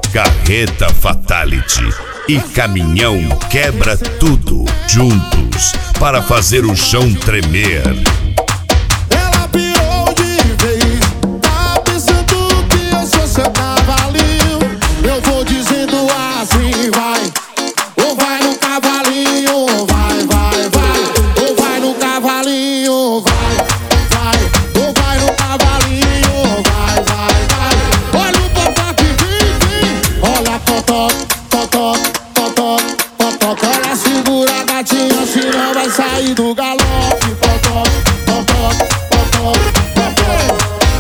Carreta Fatality e Caminhão Quebra Tudo, juntos para fazer o chão tremer. Ela pirou de vez, tá pensando que eu sou seu cavalinho. Eu vou dizendo assim, vai, ou vai no cavalinho, vai, vai, vai, ou vai no cavalinho, vai, vai, ou vai no cavalinho, vai, vai, vai. Olha o popó que vem, olha totó, totó, totó, totó. Olha, segura a gatinha, senão vai sair do galope, totó, totó, totó, totó.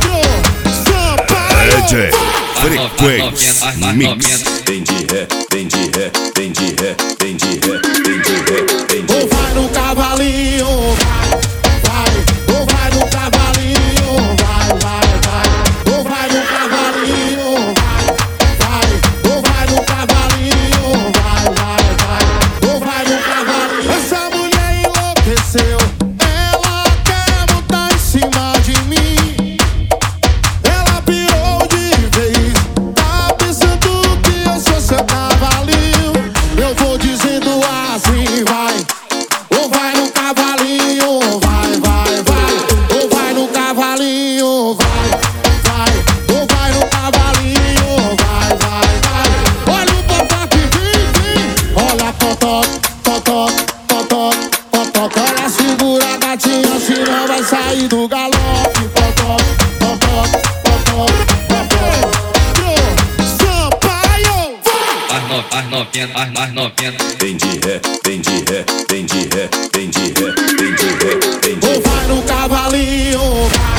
DJ Frequência Mix. Vem de ré, vem de ré, vem de ré, vem de ré, vem de ré, vem de ré. Ou vai no cavalinho, vai, vai. Ou vai no cavalinho, vai, vai, vai. Ou vai no cavalinho, vai, vai. Ou vai no cavalinho, vai, vai, vai. Ou vai no cavalinho. Essa mulher enlouqueceu, ela quer montar em cima de mim. Ela pirou de vez, tá pensando que eu sou seu cavalinho. Eu vou dizendo assim, vai. Ou vai no cavalinho, vai, vai, vai. Ou vai no cavalinho, vai, vai. Ou vai no cavalinho, vai, vai, vai. Olha o popó que vem. Olha totó, totó, totó, totó. Olha, segura a gatinha, senão vai sair do galope. Totó, totó, totó, totó. Sampaio, vai. As novinhas. Vem de ré, vem de ré, vem de ré, vem de ré, vem de ré, vem de ré. Ou vai no cavalinho, vai.